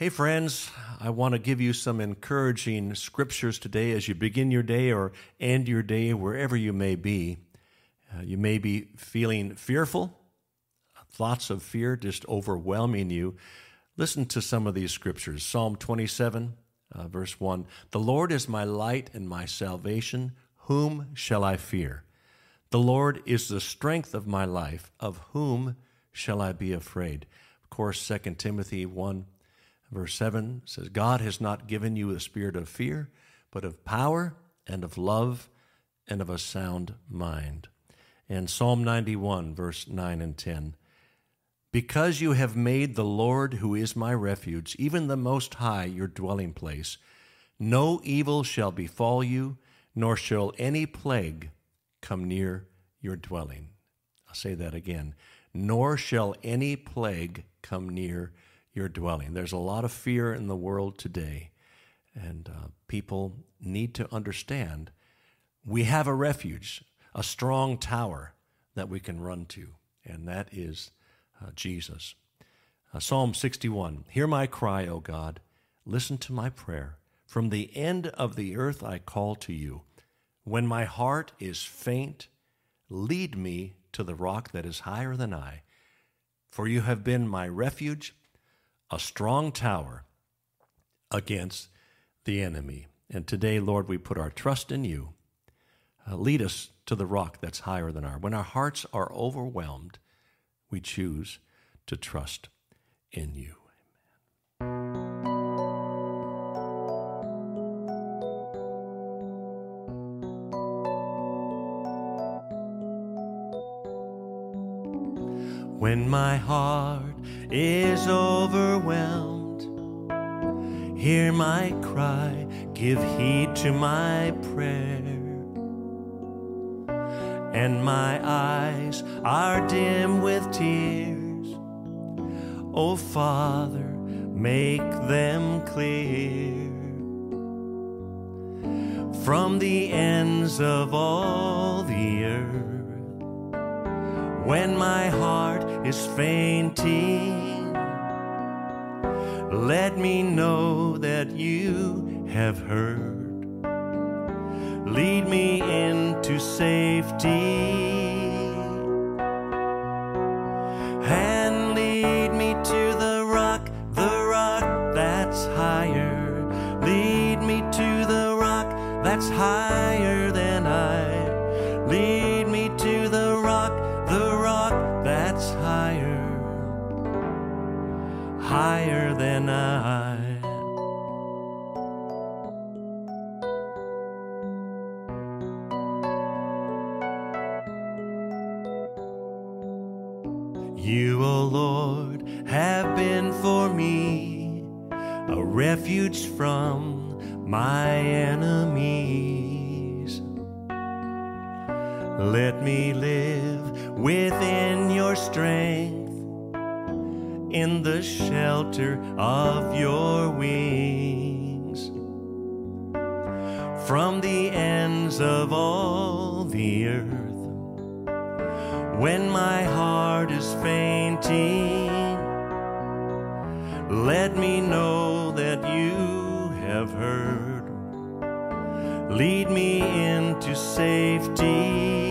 Hey friends, I want to give you some encouraging scriptures today as you begin your day or end your day wherever you may be. You may be feeling fearful, thoughts of fear just overwhelming you. Listen to some of these scriptures. Psalm 27, verse 1. The Lord is my light and my salvation. Whom shall I fear? The Lord is the strength of my life. Of whom shall I be afraid? Of course, 2 Timothy 1, verse 7 says, God has not given you a spirit of fear, but of power and of love and of a sound mind. And Psalm 91, verse 9 and 10. Because you have made the Lord, who is my refuge, even the Most High, your dwelling place, no evil shall befall you, nor shall any plague come near your dwelling. I'll say that again. Nor shall any plague come near your dwelling. There's a lot of fear in the world today, and people need to understand we have a refuge, a strong tower that we can run to, and that is Jesus. Psalm 61, hear my cry, O God, listen to my prayer. From the end of the earth I call to you. When my heart is faint, lead me to the rock that is higher than I. For you have been my refuge, a strong tower against the enemy. And today, Lord, we put our trust in you. Lead us to the rock that's higher than our. When our hearts are overwhelmed, we choose to trust in you. When my heart is overwhelmed, hear my cry, give heed to my prayer. And my eyes are dim with tears, O Father, make them clear. From the ends of all the earth, when my heart is fainting, let me know that you have heard. Lead me into safety and lead me to the rock that's higher. Lead me to the rock that's higher than I. Lead me to the rock that's higher than I. You, O Lord, have been for me a refuge from my enemies. Let me live within your strength, in the shelter of your wings. From the ends of all the earth, when my heart is fainting, let me know that you have heard. Lead me into safety